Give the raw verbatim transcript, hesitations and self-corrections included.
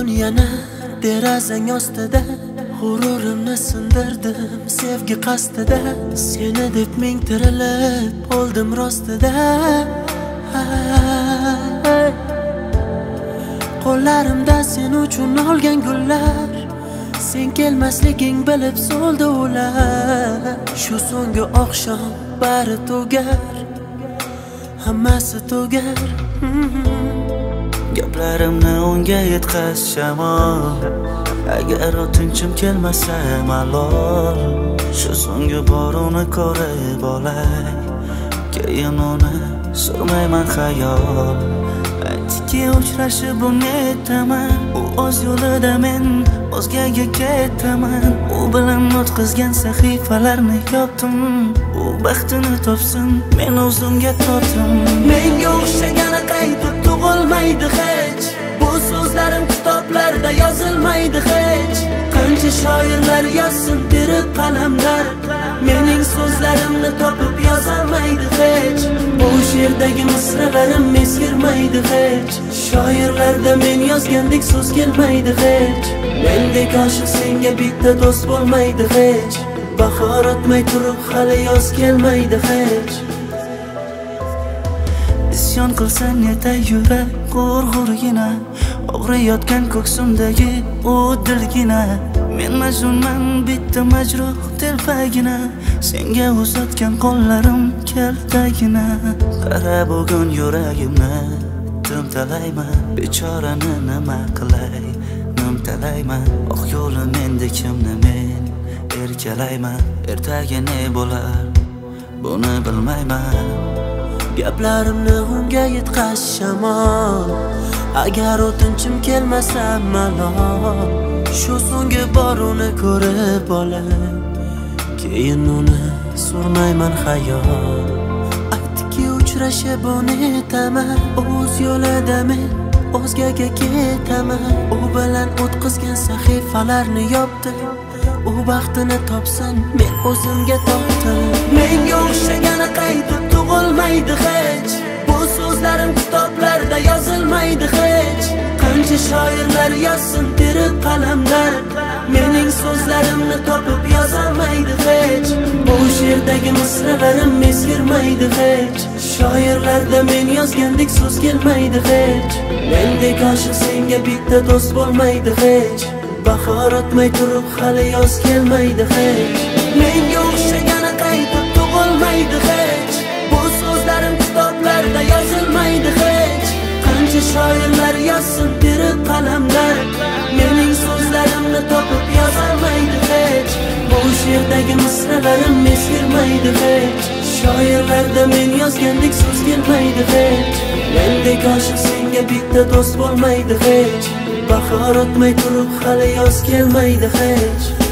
bugun yana derazang ostida g'ururimni sindirdim sevgi qasdida. Seni deb ming tirilib oldim rostida. Qo'llarimda sen uchun olgan gullar, sen kelmasliging bilib so'ldi ular. Shu so'nggi oqshom bari tugar, hammasi tugar. Gaplarimni unga yetkaz shamol, agar o'tinchim kelmasa malol. Shu so'nggi bor uni ko'rib olay, keyin uni surmayman xayol. Aytdiki uchrashib unetaman, u o'z yo'lida men o'zgaga ketaman. U bilan o'tkazgan sahifalarni yopdim, u baxtini topsin men o'zimga tortdim. Menga o'xshagani qaytib tug'ilmaydi hech, bu so'zlarim kitoblarda yozilmaydi hech. Qancha shoirlar yozsin terib qalamlar, mening so'zlarimni topib yozolmaydi hech. Bu she'rdagi misralarim eskirmaydi hech, shoirlarda men yozgandek so'z kelmaydi hech. Mendek oshiq senga bitta do'st bo'lmaydi hech, bahor o'tmay turib hali yoz kelmaydi hech. Isyon qilsan yetay yurak g'urg'urgina, og'riyotgan ko'ksimdagi u dilgina. Men majnunman bitta majruh telpagina, senga uzatgan qo'llarim kaltagina. Qara bugun yuragimni timtalayman, bechorani nima qilay nimtalayman. Oq yo'li menda kimni men erkalayman, ertaga ne bo'lar buni bilmayman. Gaplarimni unga yetkaz shamol, agar o'tinchim kelmasa malol. Shu so'nggi bor uni ko'rib olay, keyin uni surmayman xayol. Aytdiki uchrashib unetaman, o'z yo'lida men o'zgaga ketaman. U bilan o'tkazgan sahifalarni yopdim, u baxtini topsin men o'zimga tortdim. Menga o'xshagani qaytib tug'ilmaydi hech, bu so'zlarim kitoblarda yozilmaydi hech. Qancha shoirlar yozsin terib qalamlar, mening so'zlarimni topib yozolmaydi hech. Bu she'rdagi misralarim eskirmaydi hech, shoirlarda men yozgandek so'z kelmaydi hech. Mendek oshiq senga bitta do'st bo'lmaydi hech, bahor o'tmay turib hali yoz kelmaydi hech. Menga o'xshagani qaytib tug'ilmaydi hech, bu so'zlarim kitoblarda yozilmaydi hech. Qancha shoirlar yozsin terib qalamlar, mening so'zlarimni topib yozolmaydi hech. Bu she'rdagi misralarim eskirmaydi hech, shoirlarda men yozgandek so'z kelmaydi hech. Mendek oshiq senga bitta do'st bo'lmaydi hech, bahor o'tmay turib hali yoz kelmaydi hech.